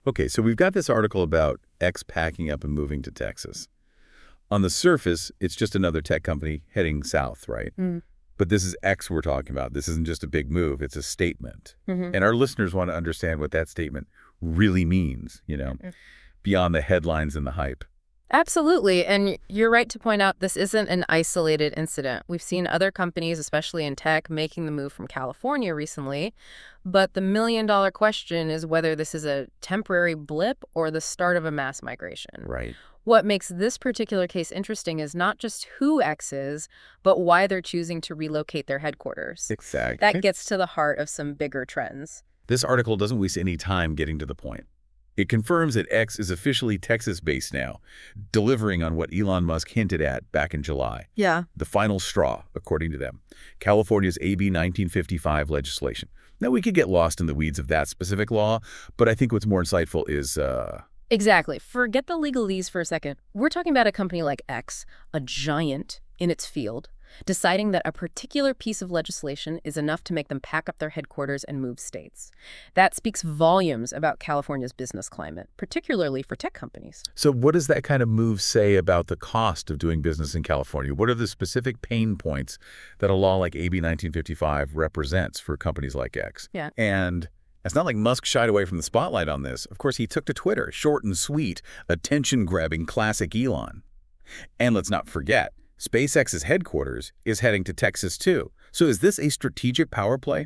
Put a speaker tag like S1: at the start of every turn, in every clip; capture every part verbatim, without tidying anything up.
S1: Okay, so we've got this article about X packing up and moving to Texas. On the surface, it's just another tech company heading south, right?
S2: Mm.
S1: But this is X we're talking about. This isn't just a big move. It's a statement.
S2: Mm-hmm.
S1: And our listeners want to understand what that statement really means, you know,
S2: Mm.
S1: beyond the headlines and the hype.
S2: Absolutely. And you're right to point out this isn't an isolated incident. We've seen other companies, especially in tech, making the move from California recently. But the million dollar question is whether this is a temporary blip or the start of a mass migration.
S1: Right.
S2: What makes this particular case interesting is not just who X is, but why they're choosing to relocate their headquarters.
S1: Exactly.
S2: That gets to the heart of some bigger trends.
S1: This article doesn't waste any time getting to the point. It confirms that X is officially Texas-based now, delivering on what Elon Musk hinted at back in July.
S2: Yeah.
S1: The final straw, according to them, California's A B nineteen fifty-five legislation. Now, we could get lost in the weeds of that specific law, but I think what's more insightful is... Uh...
S2: Exactly. Forget the legalese for a second. We're talking about a company like X, a giant in its field, deciding that a particular piece of legislation is enough to make them pack up their headquarters and move states. That speaks volumes about California's business climate, particularly for tech companies.
S1: So what does that kind of move say about the cost of doing business in California? What are the specific pain points that a law like A B nineteen fifty-five represents for companies like X?
S2: Yeah.
S1: And it's not like Musk shied away from the spotlight on this. Of course, he took to Twitter, short and sweet, attention-grabbing classic Elon. And let's not forget, SpaceX's headquarters is heading to Texas, too. So is this a strategic power play?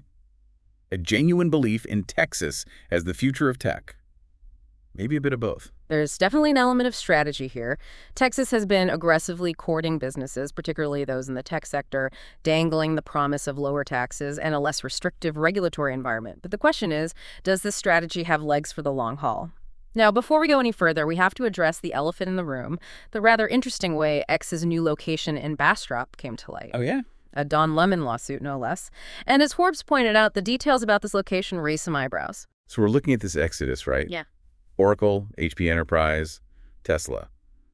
S1: A genuine belief in Texas as the future of tech? Maybe a bit of both.
S2: There's definitely an element of strategy here. Texas has been aggressively courting businesses, particularly those in the tech sector, dangling the promise of lower taxes and a less restrictive regulatory environment. But the question is, does this strategy have legs for the long haul? Now, before we go any further, we have to address the elephant in the room, the rather interesting way X's new location in Bastrop came to light.
S1: Oh, yeah?
S2: A Don Lemon lawsuit, no less. And as Forbes pointed out, the details about this location raise some eyebrows.
S1: So we're looking at this exodus, right?
S2: Yeah.
S1: Oracle, H P Enterprise, Tesla.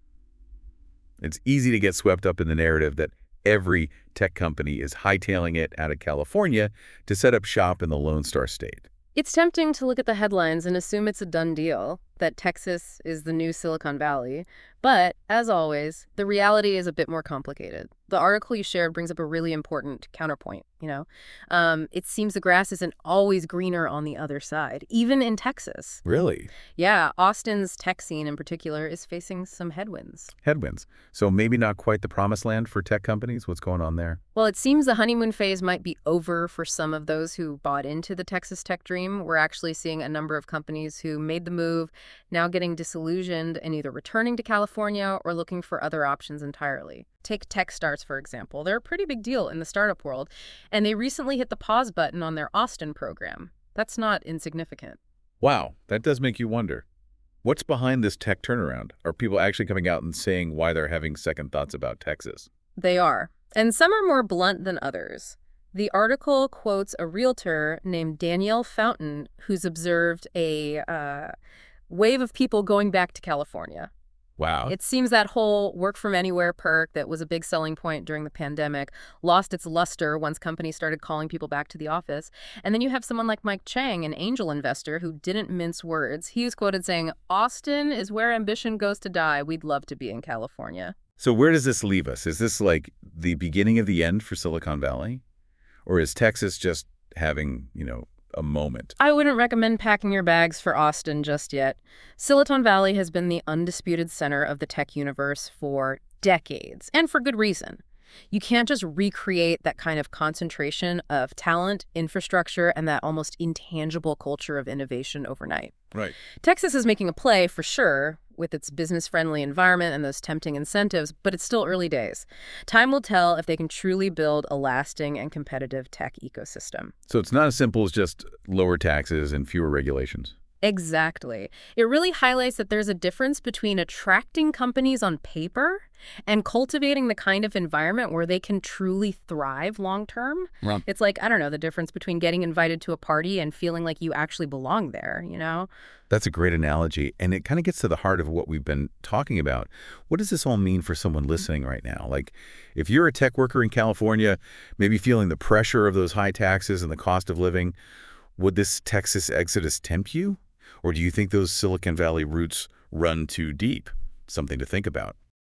S1: It's easy to get swept up in the narrative that every tech company is hightailing it out of California to set up shop in the Lone Star State.
S2: It's tempting to look at the headlines and assume it's a done deal, that Texas is the new Silicon Valley. But, as always, the reality is a bit more complicated. The article you shared brings up a really important counterpoint, you know? Um, it seems the grass isn't always greener on the other side, even in Texas.
S1: Really?
S2: Yeah, Austin's tech scene in particular is facing some headwinds.
S1: Headwinds. So maybe not quite the promised land for tech companies? What's going on there?
S2: Well, it seems the honeymoon phase might be over for some of those who bought into the Texas tech dream. We're actually seeing a number of companies who made the move now getting disillusioned and either returning to California or looking for other options entirely. Take Techstars, for example. They're a pretty big deal in the startup world, and they recently hit the pause button on their Austin program. That's not insignificant.
S1: Wow, that does make you wonder. What's behind this tech turnaround? Are people actually coming out and saying why they're having second thoughts about Texas?
S2: They are. And some are more blunt than others. The article quotes a realtor named Danielle Fountain, who's observed a uh, wave of people going back to California.
S1: Wow.
S2: It seems that whole work-from-anywhere perk that was a big selling point during the pandemic lost its luster once companies started calling people back to the office. And then you have someone like Mike Chang, an angel investor who didn't mince words. He was quoted saying, "Austin is where ambition goes to die. We'd love to be in California."
S1: So where does this leave us? Is this like the beginning of the end for Silicon Valley? Or is Texas just having, you know, a moment?
S2: I wouldn't recommend packing your bags for Austin just yet. Silicon Valley has been the undisputed center of the tech universe for decades, and for good reason. You can't just recreate that kind of concentration of talent, infrastructure, and that almost intangible culture of innovation overnight.
S1: Right.
S2: Texas is making a play, for sure, with its business-friendly environment and those tempting incentives, but it's still early days. Time will tell if they can truly build a lasting and competitive tech ecosystem.
S1: So it's not as simple as just lower taxes and fewer regulations.
S2: Exactly. It really highlights that there's a difference between attracting companies on paper and cultivating the kind of environment where they can truly thrive long term.
S1: Right.
S2: It's like, I don't know, the difference between getting invited to a party and feeling like you actually belong there, you know?
S1: That's a great analogy, and it kind of gets to the heart of what we've been talking about. What does this all mean for someone listening right now? Like, if you're a tech worker in California, maybe feeling the pressure of those high taxes and the cost of living, would this Texas exodus tempt you? Or do you think those Silicon Valley roots run too deep? Something to think about.